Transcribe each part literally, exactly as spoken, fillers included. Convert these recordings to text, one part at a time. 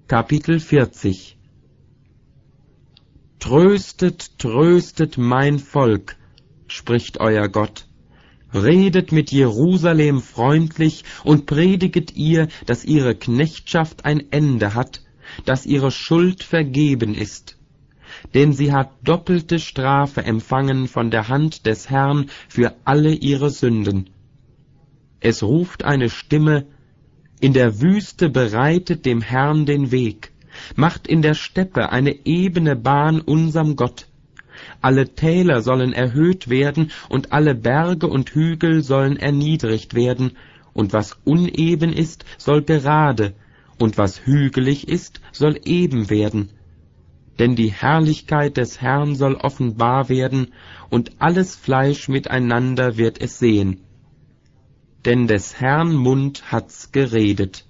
Kapitel vierzig. Tröstet, tröstet mein Volk, spricht euer Gott. Redet mit Jerusalem freundlich und prediget ihr, dass ihre Knechtschaft ein Ende hat, dass ihre Schuld vergeben ist. Denn sie hat doppelte Strafe empfangen von der Hand des Herrn für alle ihre Sünden. Es ruft eine Stimme: In der Wüste bereitet dem Herrn den Weg, macht in der Steppe eine ebene Bahn unserm Gott. Alle Täler sollen erhöht werden, und alle Berge und Hügel sollen erniedrigt werden, und was uneben ist, soll gerade, und was hügelig ist, soll eben werden. Denn die Herrlichkeit des Herrn soll offenbar werden, und alles Fleisch miteinander wird es sehen. Denn des Herrn Mund hat's geredet.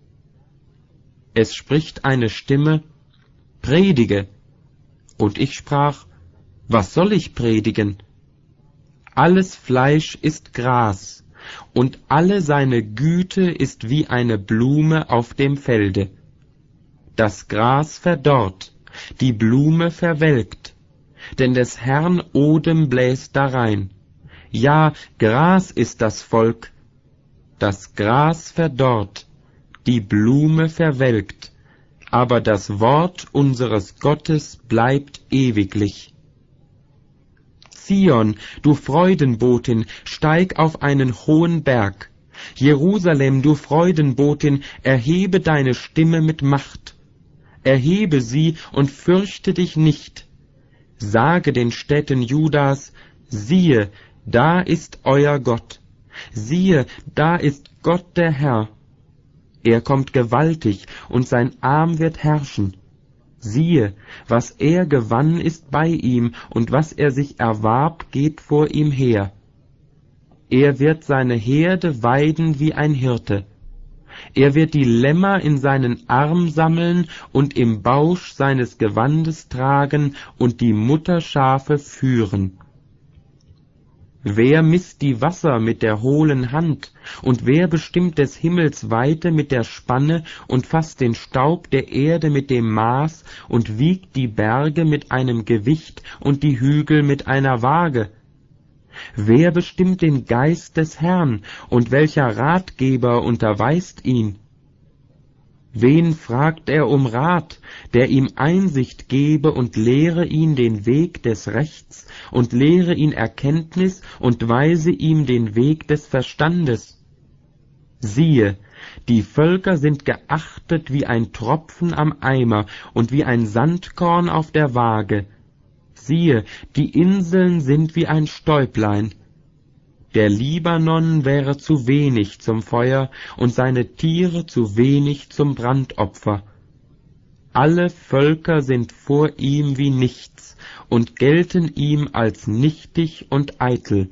Es spricht eine Stimme: Predige. Und ich sprach: Was soll ich predigen? Alles Fleisch ist Gras, und alle seine Güte ist wie eine Blume auf dem Felde. Das Gras verdorrt, die Blume verwelkt, denn des Herrn Odem bläst darein. Ja, Gras ist das Volk. Das Gras verdorrt, die Blume verwelkt, aber das Wort unseres Gottes bleibt ewiglich. Zion, du Freudenbotin, steig auf einen hohen Berg. Jerusalem, du Freudenbotin, erhebe deine Stimme mit Macht. Erhebe sie und fürchte dich nicht. Sage den Städten Judas: Siehe, da ist euer Gott. Siehe, da ist Gott der Herr. Er kommt gewaltig, und sein Arm wird herrschen. Siehe, was er gewann, ist bei ihm, und was er sich erwarb, geht vor ihm her. Er wird seine Herde weiden wie ein Hirte. Er wird die Lämmer in seinen Arm sammeln und im Bausch seines Gewandes tragen und die Mutterschafe führen. Wer misst die Wasser mit der hohlen Hand, und wer bestimmt des Himmels Weite mit der Spanne und fasst den Staub der Erde mit dem Maß und wiegt die Berge mit einem Gewicht und die Hügel mit einer Waage? Wer bestimmt den Geist des Herrn, und welcher Ratgeber unterweist ihn? Wen fragt er um Rat, der ihm Einsicht gebe und lehre ihn den Weg des Rechts und lehre ihn Erkenntnis und weise ihm den Weg des Verstandes? Siehe, die Völker sind geachtet wie ein Tropfen am Eimer und wie ein Sandkorn auf der Waage. Siehe, die Inseln sind wie ein Stäublein. Der Libanon wäre zu wenig zum Feuer und seine Tiere zu wenig zum Brandopfer. Alle Völker sind vor ihm wie nichts und gelten ihm als nichtig und eitel.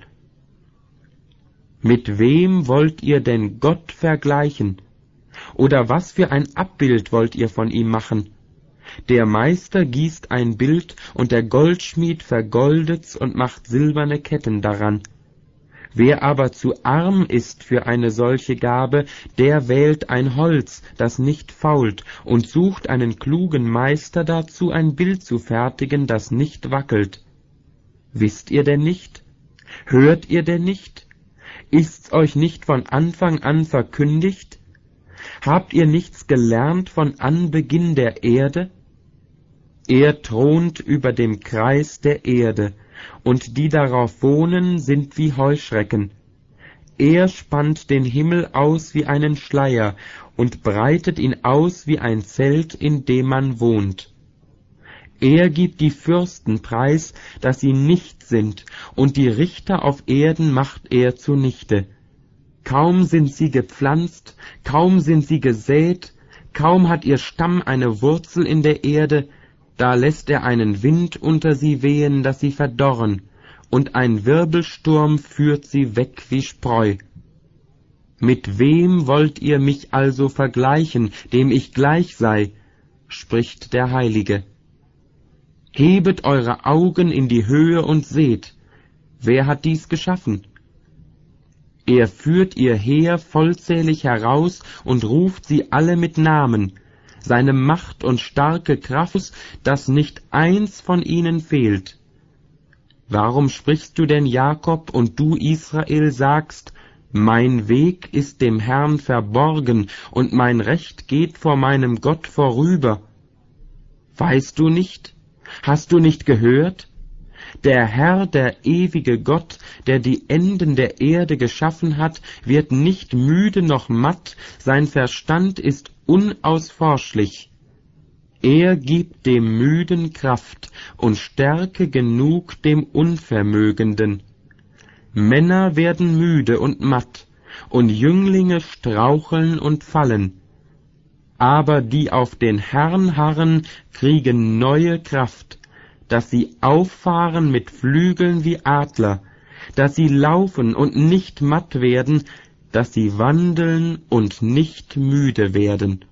Mit wem wollt ihr denn Gott vergleichen? Oder was für ein Abbild wollt ihr von ihm machen? Der Meister gießt ein Bild, und der Goldschmied vergoldet's und macht silberne Ketten daran. Wer aber zu arm ist für eine solche Gabe, der wählt ein Holz, das nicht fault, und sucht einen klugen Meister dazu, ein Bild zu fertigen, das nicht wackelt. Wisst ihr denn nicht? Hört ihr denn nicht? Ist's euch nicht von Anfang an verkündigt? Habt ihr nichts gelernt von Anbeginn der Erde? Er thront über dem Kreis der Erde, und die darauf wohnen, sind wie Heuschrecken. Er spannt den Himmel aus wie einen Schleier und breitet ihn aus wie ein Zelt, in dem man wohnt. Er gibt die Fürsten preis, dass sie nichts sind, und die Richter auf Erden macht er zunichte. Kaum sind sie gepflanzt, kaum sind sie gesät, kaum hat ihr Stamm eine Wurzel in der Erde, da lässt er einen Wind unter sie wehen, dass sie verdorren, und ein Wirbelsturm führt sie weg wie Spreu. Mit wem wollt ihr mich also vergleichen, dem ich gleich sei, spricht der Heilige. Hebet eure Augen in die Höhe und seht, wer hat dies geschaffen? Er führt ihr Heer vollzählig heraus und ruft sie alle mit Namen. seine Macht und starke Kraft, dass nicht eins von ihnen fehlt. Warum sprichst du denn, Jakob, und du, Israel, sagst, mein Weg ist dem Herrn verborgen, und mein Recht geht vor meinem Gott vorüber? Weißt du nicht? Hast du nicht gehört? Der Herr, der ewige Gott, der die Enden der Erde geschaffen hat, wird nicht müde noch matt, sein Verstand ist unausforschlich. Er gibt dem Müden Kraft und Stärke genug dem Unvermögenden. Männer werden müde und matt, und Jünglinge straucheln und fallen. Aber die auf den Herrn harren, kriegen neue Kraft, dass sie auffahren mit Flügeln wie Adler, dass sie laufen und nicht matt werden, dass sie wandeln und nicht müde werden.